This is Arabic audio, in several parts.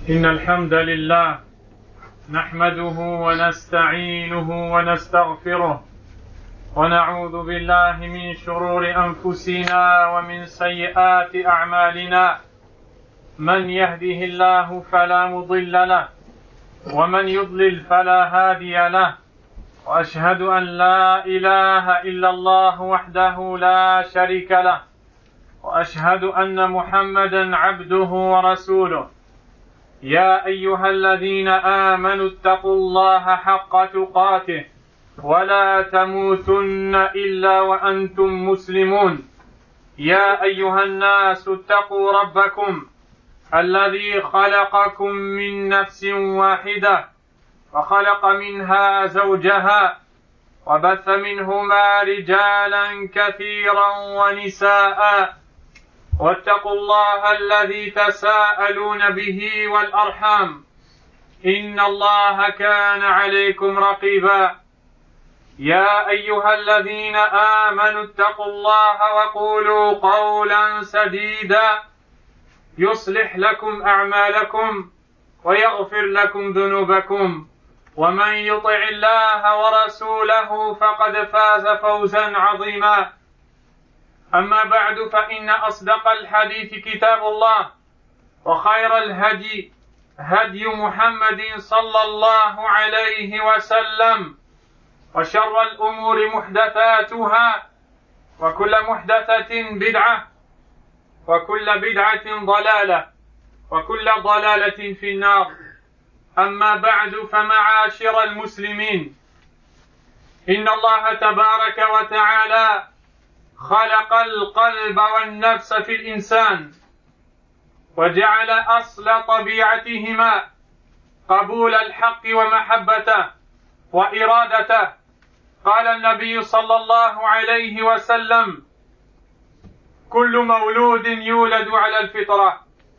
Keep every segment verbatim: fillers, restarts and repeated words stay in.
إن الحمد لله نحمده ونستعينه ونستغفره ونعوذ بالله من شرور أنفسنا ومن سيئات أعمالنا. من يهده الله فلا مضل له ومن يضلل فلا هادي له، وأشهد أن لا إله إلا الله وحده لا شريك له، وأشهد أن محمدا عبده ورسوله. يا أيها الذين آمنوا اتقوا الله حق تقاته ولا تموتن إلا وأنتم مسلمون. يا أيها الناس اتقوا ربكم الذي خلقكم من نفس واحدة وخلق منها زوجها وبث منهما رجالا كثيرا ونساء، واتقوا الله الذي تساءلون به والأرحام إن الله كان عليكم رقيبا. يا أيها الذين آمنوا اتقوا الله وقولوا قولا سديدا يصلح لكم أعمالكم ويغفر لكم ذنوبكم، ومن يطع الله ورسوله فقد فاز فوزا عظيما. أما بعد، فإن أصدق الحديث كتاب الله، وخير الهدي هدي محمد صلى الله عليه وسلم، وشر الأمور محدثاتها، وكل محدثة بدعة، وكل بدعة ضلالة، وكل ضلالة في النار. أما بعد، فمعاشر المسلمين، إن الله تبارك وتعالى خلق القلب والنفس في الإنسان، وجعل أصل طبيعتهما قبول الحق ومحبته وإرادته. قال النبي صلى الله عليه وسلم: كل مولود يولد على الفطرة،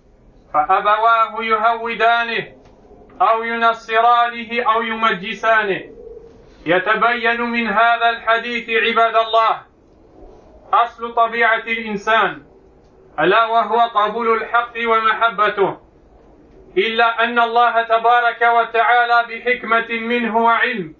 فأبواه يهودانه أو ينصرانه أو يمجسانه. يتبين من هذا الحديث عباد الله أصل طبيعة الإنسان، ألا وهو قبول الحق ومحبته، إلا أن الله تبارك وتعالى بحكمة منه وعلم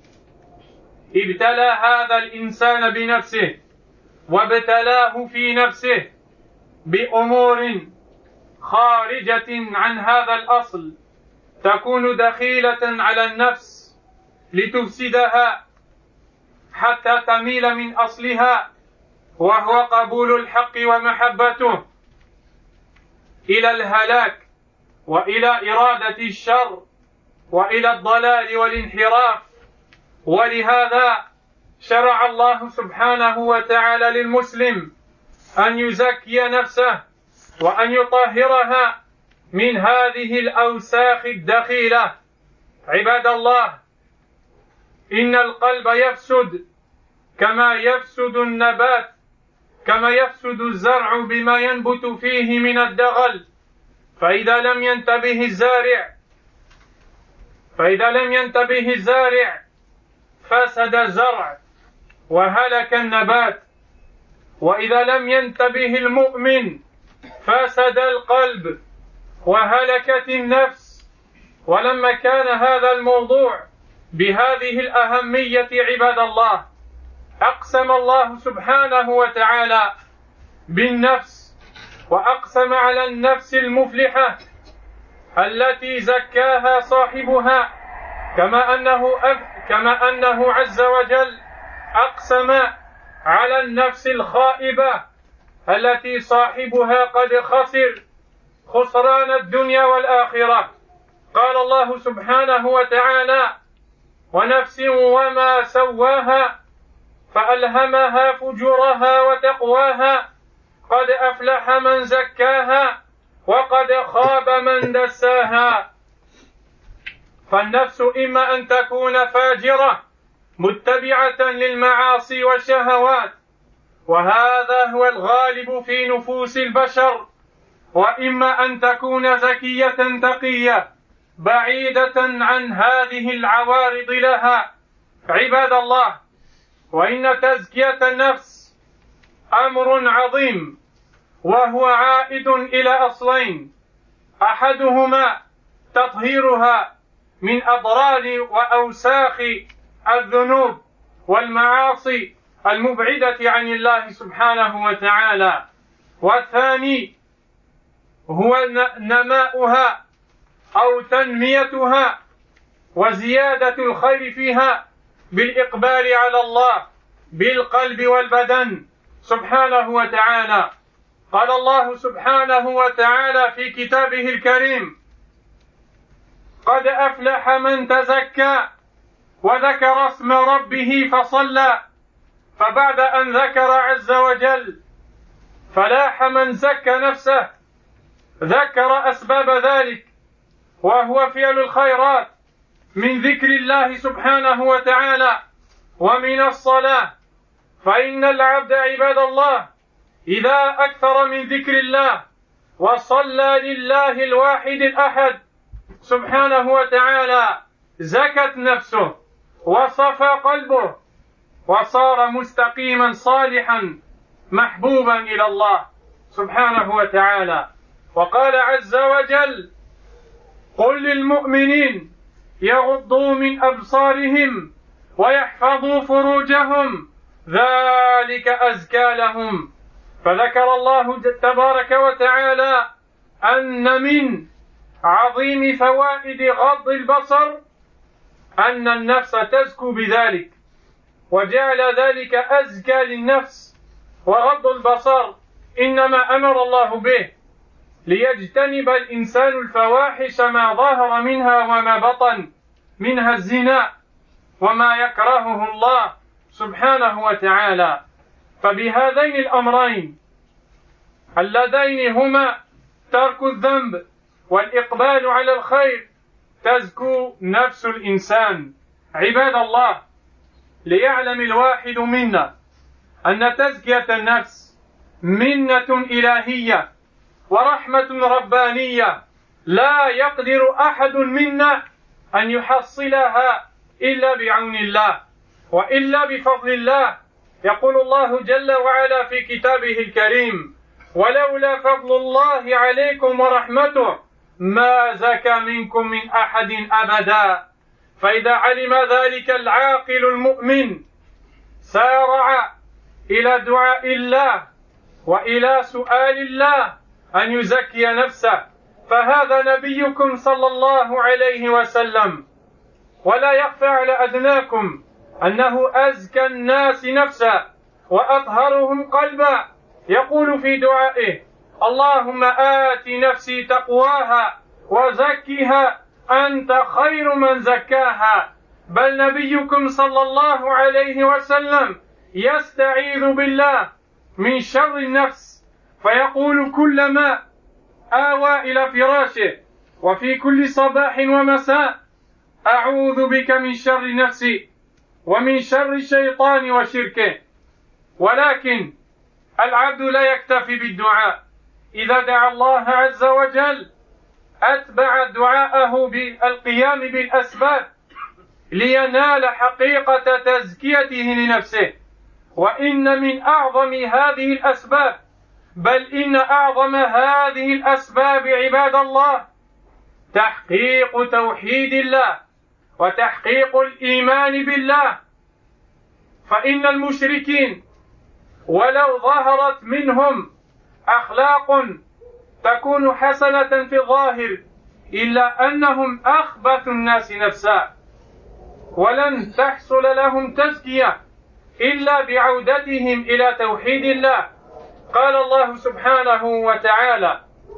ابتلى هذا الإنسان بنفسه، وابتلاه في نفسه بأمور خارجة عن هذا الأصل تكون دخيلة على النفس لتفسدها حتى تميل من أصلها، وهو قبول الحق ومحبته، إلى الهلاك وإلى إرادة الشر وإلى الضلال والانحراف. ولهذا شرع الله سبحانه وتعالى للمسلم أن يزكي نفسه وأن يطهرها من هذه الأوساخ الدخيلة. عباد الله، إن القلب يفسد كما يفسد النبات، كما يفسد الزرع بما ينبت فيه من الدغل. فإذا لم ينتبه الزارع فإذا لم ينتبه الزارع فسد الزرع وهلك النبات، وإذا لم ينتبه المؤمن فسد القلب وهلكت النفس. ولما كان هذا الموضوع بهذه الأهمية عباد الله، أقسم الله سبحانه وتعالى بالنفس، وأقسم على النفس المفلحة التي زكاها صاحبها، كما أنه كما أنه عز وجل أقسم على النفس الخائبة التي صاحبها قد خسر خسران الدنيا والآخرة. قال الله سبحانه وتعالى: ونفس وما سواها فألهمها فجورها وتقواها قد أفلح من زكاها وقد خاب من دساها. فالنفس إما أن تكون فاجرة متبعة للمعاصي والشهوات، وهذا هو الغالب في نفوس البشر، وإما أن تكون زكية تقية بعيدة عن هذه العوارض لها. عباد الله، وإن تزكية النفس أمر عظيم، وهو عائد إلى أصلين: أحدهما تطهيرها من أضرار وأوساخ الذنوب والمعاصي المبعدة عن الله سبحانه وتعالى. والثاني هو نماؤها أو تنميتها وزيادة الخير فيها بالإقبال على الله بالقلب والبدن سبحانه وتعالى. قال الله سبحانه وتعالى في كتابه الكريم: قد أفلح من تزكى وذكر اسم ربه فصلى. فبعد أن ذكر عز وجل فلاح من زكى نفسه ذكر أسباب ذلك، وهو فعل الخيرات من ذكر الله سبحانه وتعالى ومن الصلاة. فإن العبد عباد الله إذا أكثر من ذكر الله وصلى لله الواحد الأحد سبحانه وتعالى زكت نفسه وصفى قلبه وصار مستقيما صالحا محبوبا إلى الله سبحانه وتعالى. وقال عز وجل: قل للمؤمنين يغضوا من أبصارهم ويحفظوا فروجهم ذلك أزكى لهم. فذكر الله تبارك وتعالى أن من عظيم فوائد غض البصر أن النفس تزكو بذلك، وجعل ذلك أزكى للنفس. وغض البصر إنما أمر الله به ليجتنب الإنسان الفواحش ما ظهر منها وما بطن، منها الزنا وما يكرهه الله سبحانه وتعالى. فبهذين الأمرين اللذين هما ترك الذنب والإقبال على الخير تزكو نفس الإنسان. عباد الله، ليعلم الواحد منا أن تزكية النفس منة إلهية ورحمة ربانية لا يقدر أحد منا أن يحصلها إلا بعون الله وإلا بفضل الله. يقول الله جل وعلا في كتابه الكريم: ولولا فضل الله عليكم ورحمته ما زكى منكم من أحد أبدا. فإذا علم ذلك العاقل المؤمن سارع إلى دعاء الله وإلى سؤال الله أن يزكي نفسه. فهذا نبيكم صلى الله عليه وسلم، ولا يخفى على أدناكم أنه أزكى الناس نفسا وأطهرهم قلبا. يقول في دعائه: اللهم آت نفسي تقواها وزكها أنت خير من زكاها. بل نبيكم صلى الله عليه وسلم يستعيذ بالله من شر النفس، فيقول كلما آوى إلى فراشه وفي كل صباح ومساء: أعوذ بك من شر نفسي ومن شر الشيطان وشركه. ولكن العبد لا يكتفي بالدعاء، إذا دعا الله عز وجل أتبع دعاءه بالقيام بالأسباب لينال حقيقة تزكيته لنفسه. وإن من أعظم هذه الأسباب، بل إن أعظم هذه الأسباب عباد الله، تحقيق توحيد الله وتحقيق الإيمان بالله. فإن المشركين ولو ظهرت منهم أخلاق تكون حسنة في الظاهر إلا أنهم أخبث الناس نفسا، ولن تحصل لهم تزكية إلا بعودتهم إلى توحيد الله. قال الله سبحانه وتعالى: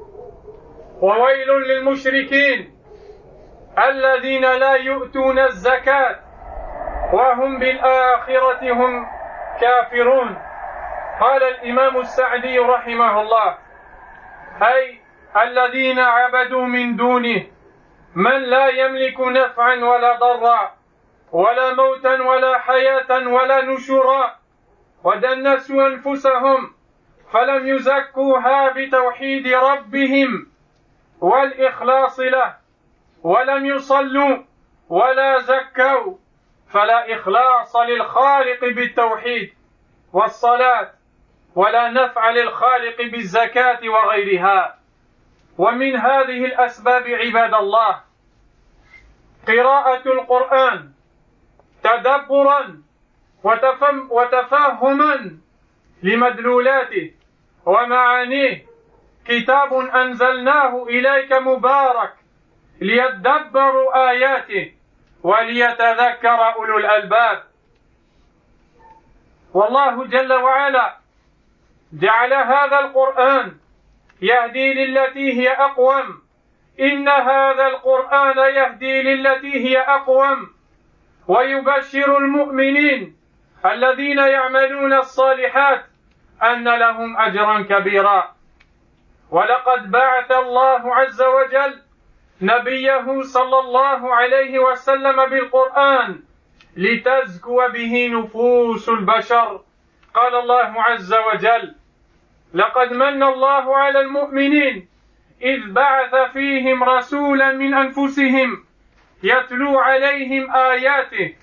وويل للمشركين الذين لا يؤتون الزكاة وهم بالآخرة هم كافرون. قال الإمام السعدي رحمه الله: أي الذين عبدوا من دونه من لا يملك نفعا ولا ضرا ولا موتا ولا حياة ولا نشورا، ودنسوا أنفسهم فلم يزكوها بتوحيد ربهم والإخلاص له، ولم يصلوا ولا زكوا، فلا إخلاص للخالق بالتوحيد والصلاة ولا نفع للخالق بالزكاة وغيرها. ومن هذه الأسباب عباد الله قراءة القرآن تدبرا وتفهم وتفهما لمدلولاته ومعانيه كتاب أنزلناه إليك مبارك ليدبروا آياته وليتذكر أولو الألباب. والله جل وعلا جعل هذا القرآن يهدي للتي هي أقوم. إن هذا القرآن يهدي للتي هي أقوم ويبشر المؤمنين الذين يعملون الصالحات أن لهم أجرا كبيرا. ولقد بعث الله عز وجل نبيه صلى الله عليه وسلم بالقرآن لتزكو به نفوس البشر. قال الله عز وجل: لقد من الله على المؤمنين إذ بعث فيهم رسولا من أنفسهم يتلو عليهم آياته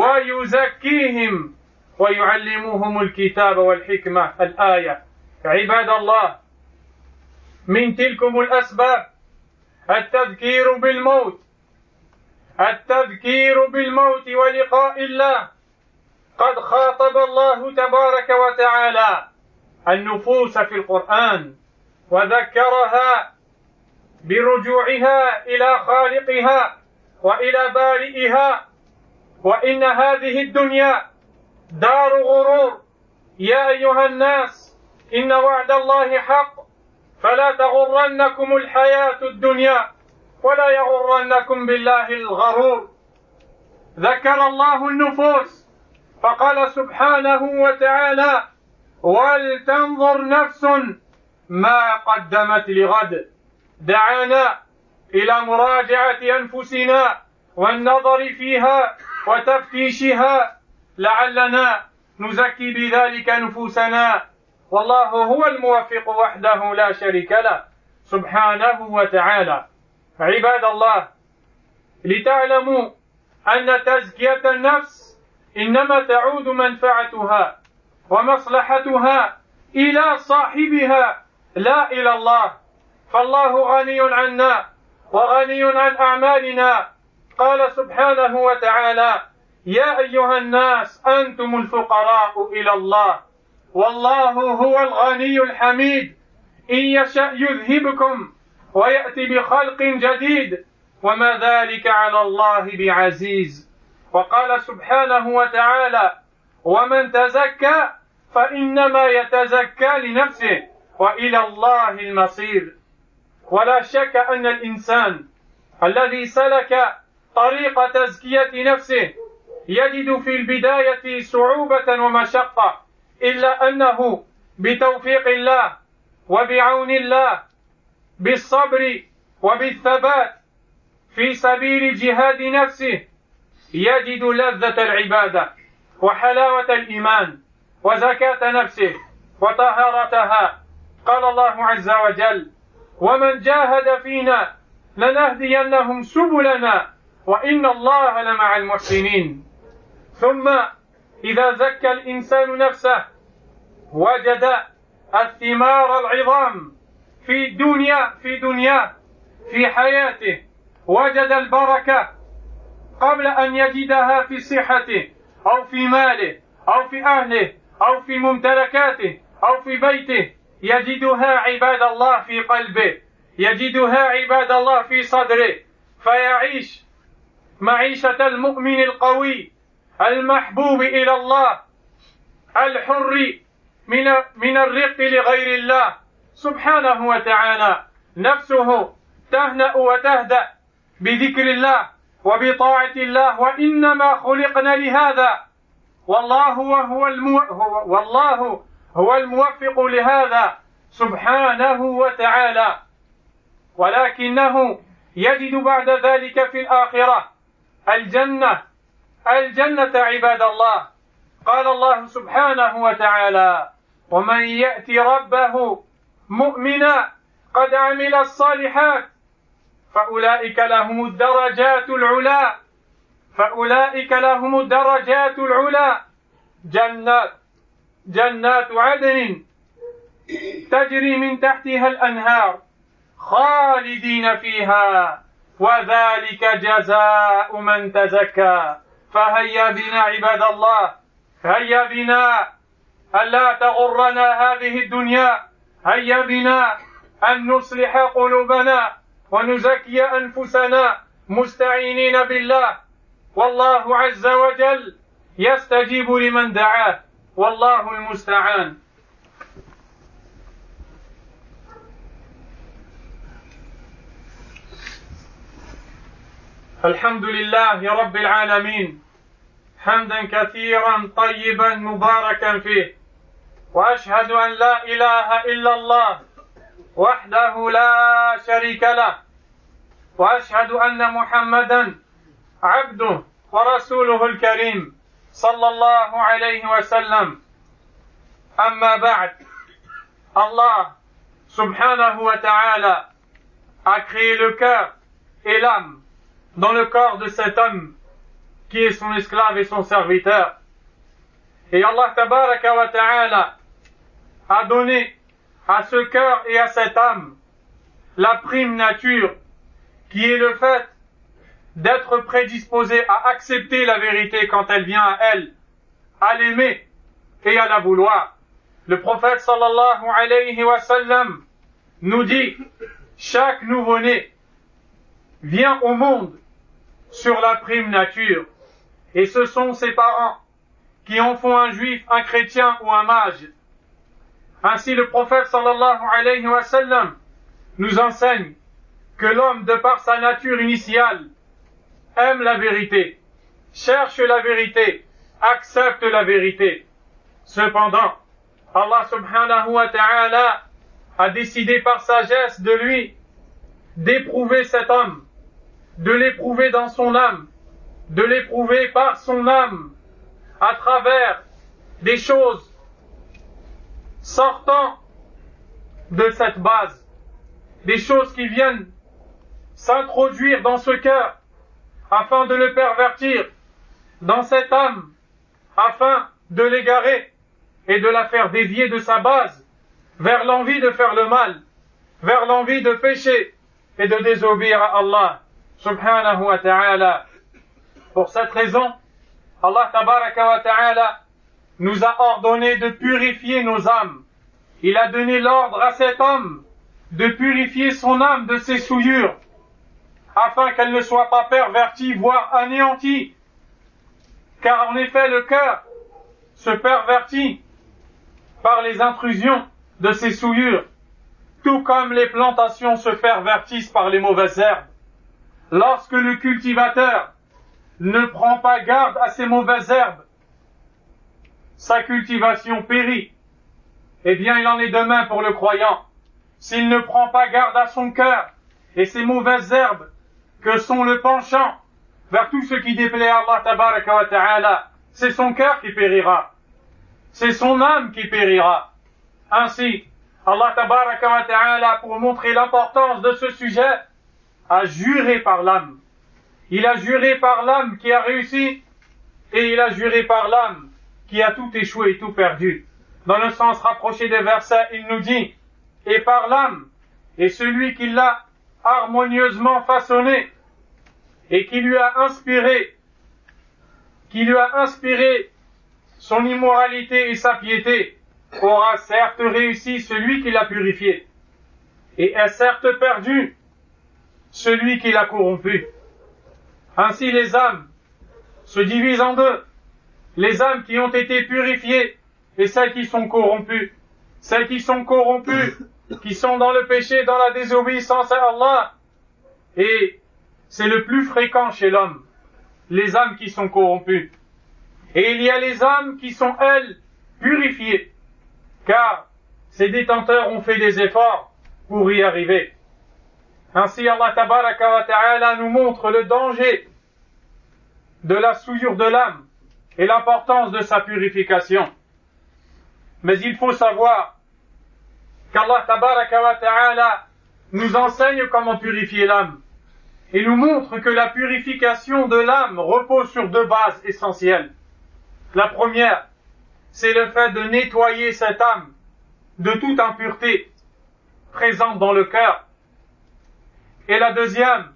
ويزكيهم ويعلمهم الكتاب والحكمة. الآية. عباد الله، من تلكم الأسباب التذكير بالموت التذكير بالموت ولقاء الله. قد خاطب الله تبارك وتعالى النفوس في القرآن وذكرها برجوعها إلى خالقها وإلى بارئها، وإن هذه الدنيا دار غرور. يا أيها الناس إن وعد الله حق فلا تغرنكم الحياة الدنيا ولا يغرنكم بالله الغرور. ذكر الله النفوس فقال سبحانه وتعالى: ولتنظر نفس ما قدمت لغد. دعانا إلى مراجعة أنفسنا والنظر فيها وتفتيشها لعلنا نزكي بذلك نفوسنا، والله هو الموفق وحده لا شريك له سبحانه وتعالى. عباد الله، لتعلموا أن تزكية النفس إنما تعود منفعتها ومصلحتها إلى صاحبها لا إلى الله، فالله غني عنا وغني عن أعمالنا. قال سبحانه وتعالى: يا أيها الناس أنتم الفقراء إلى الله والله هو الغني الحميد إن يشأ يذهبكم ويأتي بخلق جديد وما ذلك على الله بعزيز. وقال سبحانه وتعالى: ومن تزكى فإنما يتزكى لنفسه وإلى الله المصير. ولا شك أن الإنسان الذي سلك طريق تزكية نفسه يجد في البداية صعوبة ومشقة، إلا أنه بتوفيق الله وبعون الله بالصبر وبالثبات في سبيل جهاد نفسه يجد لذة العبادة وحلاوة الإيمان وزكاة نفسه وطهارتها. قال الله عز وجل: ومن جاهد فينا لنهدينهم سبلنا وإن الله لمع المحسنين. ثم إذا زكى الإنسان نفسه وجد الثمار العظام في الدنيا في دنياه في حياته، وجد البركة قبل أن يجدها في صحته أو في ماله أو في أهله أو في ممتلكاته أو في بيته، يجدها عباد الله في قلبه، يجدها عباد الله في صدره، فيعيش معيشة المؤمن القوي المحبوب إلى الله الحر من من الرق لغير الله سبحانه وتعالى. نفسه تهنأ وتهدأ بذكر الله وبطاعة الله، وإنما خلقنا لهذا، والله وهو المو... هو... والله هو الموفق لهذا سبحانه وتعالى. ولكنه يجد بعد ذلك في الآخرة الجنة الجنة عباد الله. قال الله سبحانه وتعالى: ومن يأتي ربه مؤمنا قد عمل الصالحات فأولئك لهم الدرجات العلى فأولئك لهم الدرجات العلى جنات جنات عدن تجري من تحتها الأنهار خالدين فيها وذلك جزاء من تزكى فهيا بنا عباد الله هيا بنا ألا تغرنا هذه الدنيا هيا بنا أن نصلح قلوبنا ونزكي أنفسنا مستعينين بالله والله عز وجل يستجيب لمن دعاه والله المستعان. الحمد لله رب العالمين حمدا كثيرا طيبا مباركا فيه وأشهد أن لا إله إلا الله وحده لا شريك له وأشهد أن محمدا عبده ورسوله الكريم صلى الله عليه وسلم. أما بعد, Allah subhanahu wa ta'ala a créé le cœur et l'âme dans le corps de cet homme qui est son esclave et son serviteur. Et Allah tabaraka wa ta'ala a donné à ce cœur et à cette âme la prime nature qui est le fait d'être prédisposé à accepter la vérité quand elle vient à elle, à l'aimer et à la vouloir. Le prophète sallallahu alayhi wa sallam nous dit: chaque nouveau-né vient au monde sur la prime nature, et ce sont ses parents qui en font un juif, un chrétien ou un mage. Ainsi le prophète sallallahu alayhi wa sallam nous enseigne que l'homme, de par sa nature initiale, aime la vérité, cherche la vérité, accepte la vérité. Cependant, Allah subhanahu wa ta'ala a décidé par sagesse de lui d'éprouver cet homme, de l'éprouver dans son âme, de l'éprouver par son âme, à travers des choses sortant de cette base, des choses qui viennent s'introduire dans ce cœur afin de le pervertir, dans cette âme, afin de l'égarer et de la faire dévier de sa base vers l'envie de faire le mal, vers l'envie de pécher et de désobéir à Allah subhanahu wa ta'ala. Pour cette raison, Allah tabaraka wa ta'ala nous a ordonné de purifier nos âmes. Il a donné l'ordre à cet homme de purifier son âme de ses souillures, afin qu'elle ne soit pas pervertie, voire anéantie. Car en effet, le cœur se pervertit par les intrusions de ses souillures, tout comme les plantations se pervertissent par les mauvaises herbes. Lorsque le cultivateur ne prend pas garde à ces mauvaises herbes, sa cultivation périt. Eh bien, il en est de même pour le croyant. S'il ne prend pas garde à son cœur et ces mauvaises herbes que sont le penchant vers tout ce qui déplaît à Allah tabaraka wa ta'ala, c'est son cœur qui périra. C'est son âme qui périra. Ainsi, Allah tabaraka wa ta'ala, pour montrer l'importance de ce sujet, a juré par l'âme. Il a juré par l'âme qui a réussi, et il a juré par l'âme qui a tout échoué et tout perdu. Dans le sens rapproché des versets, il nous dit: et par l'âme, et celui qui l'a harmonieusement façonné, et qui lui a inspiré, qui lui a inspiré son immoralité et sa piété, aura certes réussi celui qui l'a purifié, et est certes perdu celui qui l'a corrompu. Ainsi les âmes se divisent en deux, les âmes qui ont été purifiées et celles qui sont corrompues. Celles qui sont corrompues, qui sont dans le péché, dans la désobéissance à Allah, et c'est le plus fréquent chez l'homme, les âmes qui sont corrompues. Et il y a les âmes qui sont, elles, purifiées, car ces détenteurs ont fait des efforts pour y arriver. Ainsi Allah tabaraka wa ta'ala nous montre le danger de la souillure de l'âme et l'importance de sa purification. Mais il faut savoir qu'Allah tabaraka wa ta'ala nous enseigne comment purifier l'âme et nous montre que la purification de l'âme repose sur deux bases essentielles. La première, c'est le fait de nettoyer cette âme de toute impureté présente dans le cœur. Et la deuxième,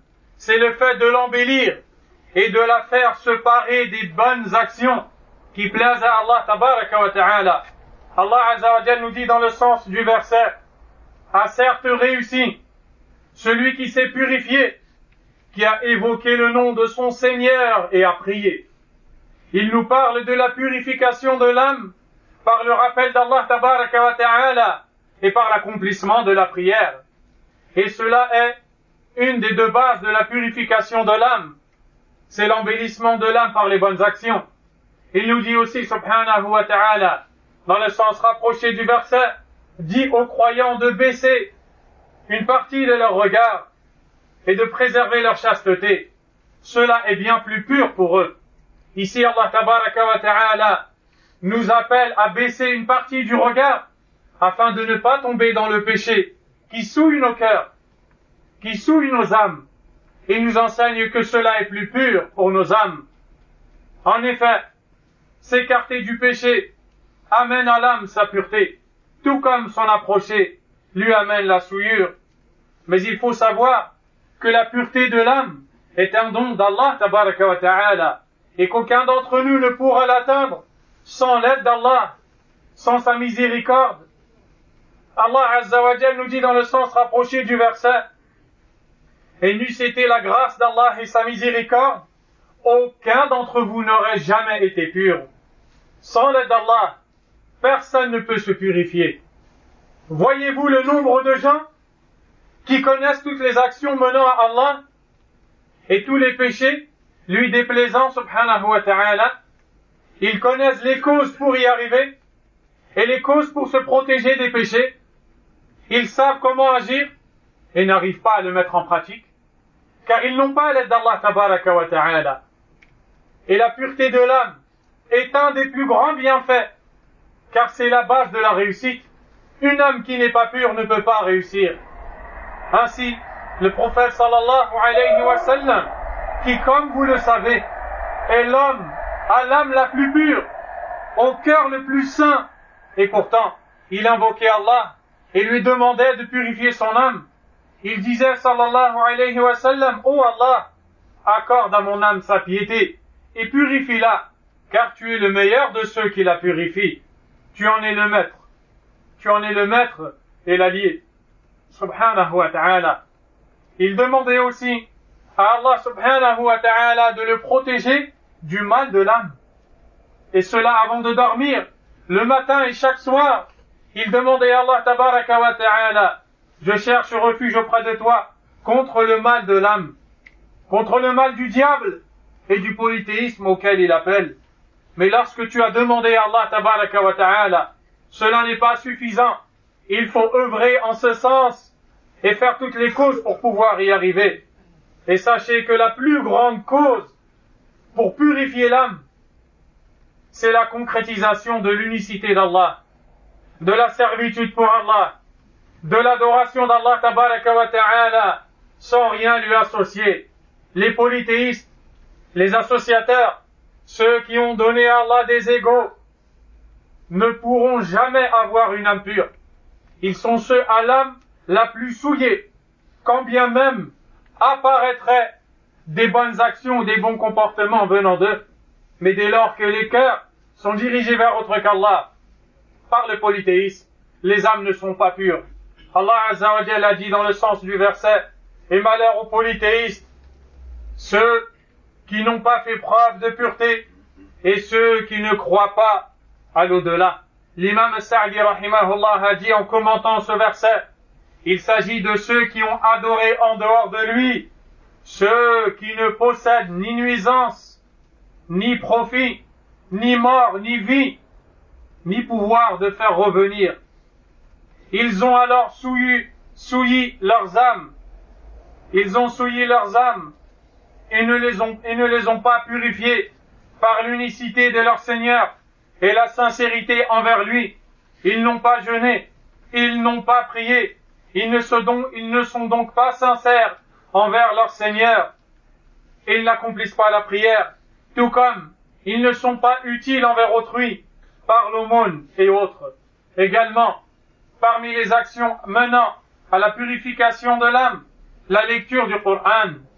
c'est le fait de l'embellir et de la faire se parer des bonnes actions qui plaisent à Allah tabaraka wa ta'ala. Allah azza wa jalla nous dit dans le sens du verset: a certes réussi celui qui s'est purifié, qui a évoqué le nom de son Seigneur et a prié. Il nous parle de la purification de l'âme par le rappel d'Allah tabaraka wa ta'ala et par l'accomplissement de la prière. Et cela est une des deux bases de la purification de l'âme. C'est l'embellissement de l'âme par les bonnes actions. Il nous dit aussi, subhanahu wa ta'ala, dans le sens rapproché du verset, dit aux croyants de baisser une partie de leur regard et de préserver leur chasteté. Cela est bien plus pur pour eux. Ici, Allah tabaraka wa ta'ala nous appelle à baisser une partie du regard afin de ne pas tomber dans le péché qui souille nos cœurs, qui souille nos âmes, et nous enseigne que cela est plus pur pour nos âmes. En effet, s'écarter du péché amène à l'âme sa pureté, tout comme s'en approcher lui amène la souillure. Mais il faut savoir que la pureté de l'âme est un don d'Allah tabaraka wa ta'ala, et qu'aucun d'entre nous ne pourra l'atteindre sans l'aide d'Allah, sans sa miséricorde. Allah azza wa jalla nous dit dans le sens rapproché du verset: et n'eût été la grâce d'Allah et sa miséricorde, aucun d'entre vous n'aurait jamais été pur. Sans l'aide d'Allah, personne ne peut se purifier. Voyez-vous le nombre de gens qui connaissent toutes les actions menant à Allah et tous les péchés lui déplaisant, subhanahu wa ta'ala. Ils connaissent les causes pour y arriver et les causes pour se protéger des péchés. Ils savent comment agir et n'arrivent pas à le mettre en pratique, car ils n'ont pas l'aide d'Allah tabaraka wa ta'ala. Et la pureté de l'âme est un des plus grands bienfaits, car c'est la base de la réussite. Une âme qui n'est pas pure ne peut pas réussir. Ainsi, le prophète sallallahu alayhi wa sallam, qui, comme vous le savez, est l'homme à l'âme la plus pure, au cœur le plus saint, et pourtant, il invoquait Allah et lui demandait de purifier son âme. Il disait sallallahu alayhi wa sallam: ô Allah, accorde à mon âme sa piété et purifie-la, car tu es le meilleur de ceux qui la purifient. Tu en es le maître. Tu en es le maître et l'allié. Subhanahu wa ta'ala. Il demandait aussi à Allah subhanahu wa ta'ala de le protéger du mal de l'âme. Et cela avant de dormir, le matin et chaque soir. Il demandait à Allah tabaraka wa ta'ala: je cherche refuge auprès de toi contre le mal de l'âme, contre le mal du diable et du polythéisme auquel il appelle. Mais lorsque tu as demandé à Allah tabaraka wa ta'ala, cela n'est pas suffisant. Il faut œuvrer en ce sens et faire toutes les causes pour pouvoir y arriver. Et sachez que la plus grande cause pour purifier l'âme, c'est la concrétisation de l'unicité d'Allah, de la servitude pour Allah, de l'adoration d'Allah tabaraka wa ta'ala, sans rien lui associer. Les polythéistes, les associateurs, ceux qui ont donné à Allah des égaux, ne pourront jamais avoir une âme pure. Ils sont ceux à l'âme la plus souillée, quand bien même apparaîtraient des bonnes actions, des bons comportements venant d'eux. Mais dès lors que les cœurs sont dirigés vers autre qu'Allah, par le polythéisme, les âmes ne sont pas pures. Allah azza wa jalla a dit dans le sens du verset: et malheur aux polythéistes, ceux qui n'ont pas fait preuve de pureté et ceux qui ne croient pas à l'au-delà. L'imam Sa'di rahimahullah a dit en commentant ce verset: il s'agit de ceux qui ont adoré en dehors de lui, ceux qui ne possèdent ni nuisance, ni profit, ni mort, ni vie, ni pouvoir de faire revenir. Ils ont alors souilli, souilli leurs âmes. Ils ont souillé leurs âmes et ne les ont, et ne les ont pas purifiées par l'unicité de leur Seigneur et la sincérité envers lui. Ils n'ont pas jeûné, ils n'ont pas prié, ils ne sont donc, ils ne sont donc pas sincères envers leur Seigneur. Ils n'accomplissent pas la prière, tout comme ils ne sont pas utiles envers autrui par l'aumône et autres. Également, parmi les actions menant à la purification de l'âme, la lecture du Coran.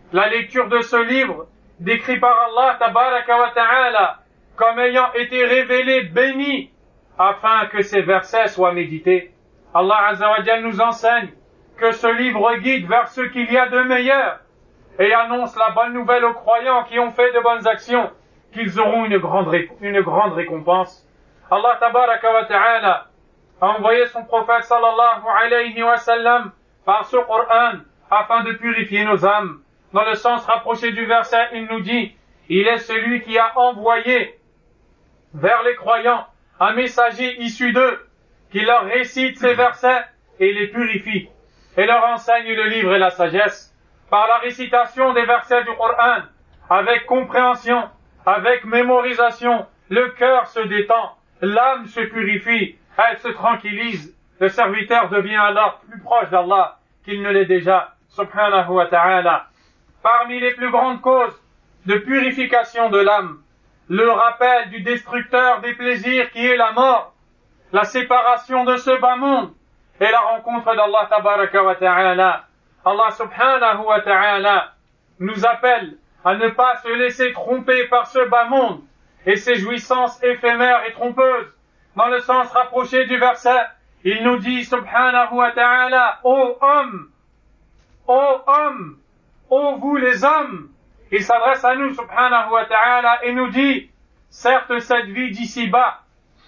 la lecture de ce livre décrit par Allah tabaraka wa ta'ala comme ayant été révélé, béni, afin que ces versets soient médités. Allah azza wa jalla nous enseigne que ce livre guide vers ce qu'il y a de meilleur et annonce la bonne nouvelle aux croyants qui ont fait de bonnes actions, qu'ils auront une grande, une grande récompense. Allah tabaraka wa ta'ala a envoyé son prophète sallallahu alayhi wa sallam par ce Coran afin de purifier nos âmes. Dans le sens rapproché du verset, il nous dit, il est celui qui a envoyé vers les croyants un messager issu d'eux, qui leur récite ces versets et les purifie, et leur enseigne le livre et la sagesse. Par la récitation des versets du Coran, avec compréhension, avec mémorisation, le cœur se détend, l'âme se purifie, elle se tranquillise, le serviteur devient alors plus proche d'Allah qu'il ne l'est déjà, subhanahu wa ta'ala. Parmi les plus grandes causes de purification de l'âme, le rappel du destructeur des plaisirs qui est la mort, la séparation de ce bas monde et la rencontre d'Allah tabaraka wa ta'ala. Allah subhanahu wa ta'ala nous appelle à ne pas se laisser tromper par ce bas monde et ses jouissances éphémères et trompeuses. Dans le sens rapproché du verset, il nous dit subhanahu wa ta'ala, ô hommes, ô hommes, ô vous les hommes. Il s'adresse à nous subhanahu wa ta'ala et nous dit, certes cette vie d'ici-bas,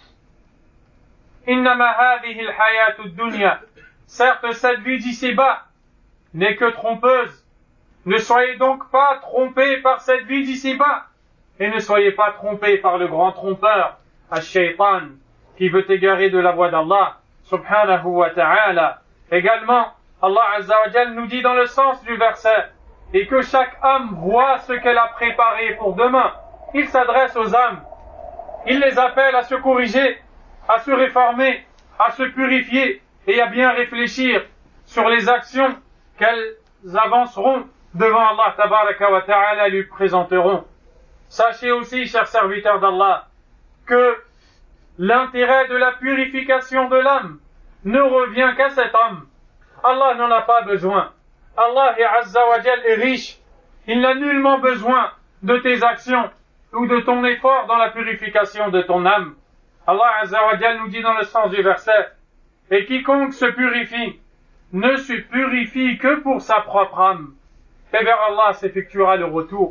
innama hadhihi al-hayatu ad-dunya, certes cette vie d'ici-bas n'est que trompeuse. Ne soyez donc pas trompés par cette vie d'ici-bas et ne soyez pas trompés par le grand trompeur, ash-shaytan, qui veut égarer de la voie d'Allah subhanahu wa ta'ala. Également, Allah azza wa jalla nous dit dans le sens du verset, et que chaque âme voit ce qu'elle a préparé pour demain. Il s'adresse aux âmes, il les appelle à se corriger, à se réformer, à se purifier et à bien réfléchir sur les actions qu'elles avanceront devant Allah tabaraka wa ta'ala, lui présenteront. Sachez aussi, chers serviteurs d'Allah, que l'intérêt de la purification de l'âme ne revient qu'à cet homme. Allah n'en a pas besoin. Allah azza wa jal est riche. Il n'a nullement besoin de tes actions ou de ton effort dans la purification de ton âme. Allah azza wa jal nous dit dans le sens du verset, et quiconque se purifie ne se purifie que pour sa propre âme, et vers Allah s'effectuera le retour.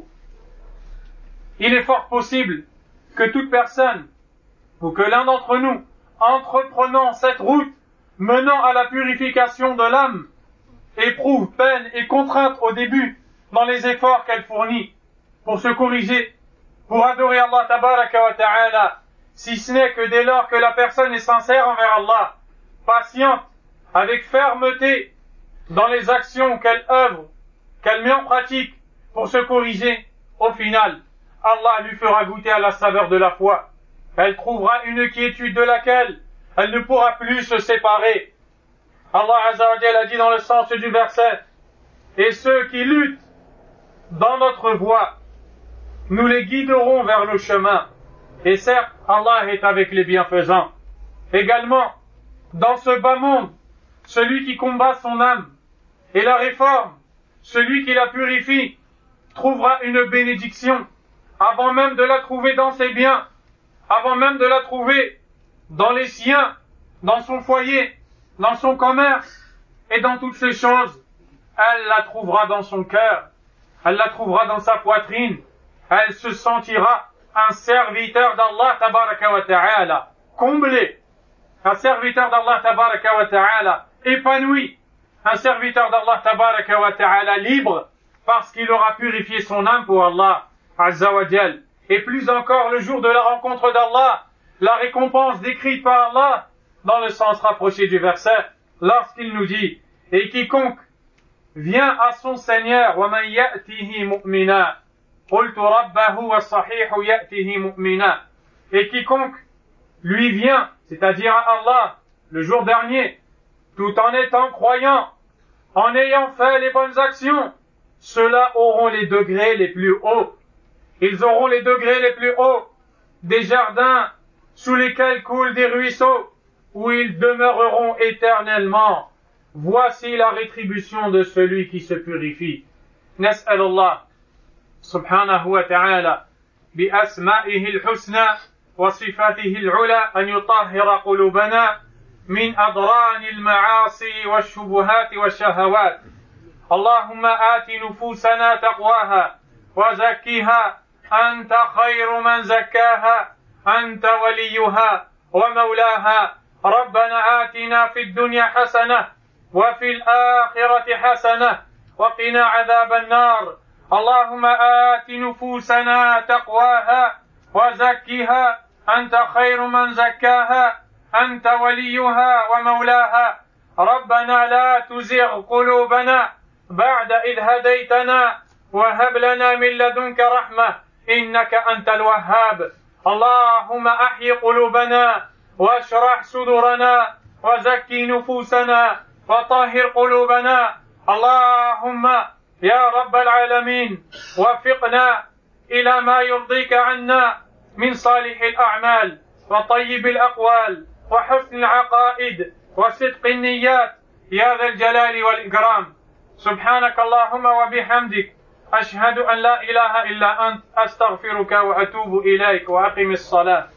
Il est fort possible que toute personne ou que l'un d'entre nous, entreprenant cette route menant à la purification de l'âme, éprouve peine et contrainte au début dans les efforts qu'elle fournit pour se corriger, pour adorer Allah tabaraka wa ta'ala, si ce n'est que dès lors que la personne est sincère envers Allah, patiente, avec fermeté dans les actions qu'elle œuvre, qu'elle met en pratique pour se corriger, au final, Allah lui fera goûter à la saveur de la foi. Elle trouvera une quiétude de laquelle elle ne pourra plus se séparer. Allah azza wa jalla a dit dans le sens du verset, et ceux qui luttent dans notre voie, nous les guiderons vers le chemin. Et certes, Allah est avec les bienfaisants. Également, dans ce bas monde, celui qui combat son âme et la réforme, celui qui la purifie, trouvera une bénédiction avant même de la trouver dans ses biens, avant même de la trouver dans les siens, dans son foyer, dans son commerce et dans toutes ces choses. Elle la trouvera dans son cœur, elle la trouvera dans sa poitrine, elle se sentira un serviteur d'Allah tabaraka wa ta'ala, comblé, un serviteur d'Allah tabaraka wa ta'ala, épanoui, un serviteur d'Allah tabaraka wa ta'ala, libre, parce qu'il aura purifié son âme pour Allah azza wa jal. Et plus encore le jour de la rencontre d'Allah, la récompense décrite par Allah dans le sens rapproché du verset, lorsqu'il nous dit, et quiconque vient à son Seigneur, وَمَنْ يَأْتِهِ مُؤْمِنًا قُلْتُ رَبَّهُ وَالصَّحِيحُ يَأْتِهِ مُؤْمِنًا, et quiconque lui vient, c'est-à-dire à Allah, le jour dernier, tout en étant croyant, en ayant fait les bonnes actions, ceux-là auront les degrés les plus hauts. Ils auront les degrés les plus hauts des jardins sous lesquels coulent des ruisseaux, où ils demeureront éternellement. Voici la rétribution de celui qui se purifie. نسأل الله سبحانه وتعالى بأسمائه الحسنى وصفاته العلى أن يطهر قلوبنا من أضران المعاصي والشبهات والشهوات. اللهم آت نفوسنا تقواها وزكها أنت خير من زكاها أنت وليها ومولاها. ربنا آتنا في الدنيا حسنة وفي الآخرة حسنة وقنا عذاب النار. اللهم آت نفوسنا تقواها وزكها أنت خير من زكاها أنت وليها ومولاها. ربنا لا تزغ قلوبنا بعد إذ هديتنا وهب لنا من لدنك رحمة إنك أنت الوهاب. اللهم أحي قلوبنا واشرح صدورنا وزكي نفوسنا وطهر قلوبنا. اللهم يا رب العالمين وفقنا إلى ما يرضيك عنا من صالح الأعمال وطيب الأقوال وحسن العقائد وصدق النيات يا ذا الجلال والإكرام. سبحانك اللهم وبحمدك أشهد أن لا إله إلا أنت أستغفرك وأتوب إليك وأقم الصلاة.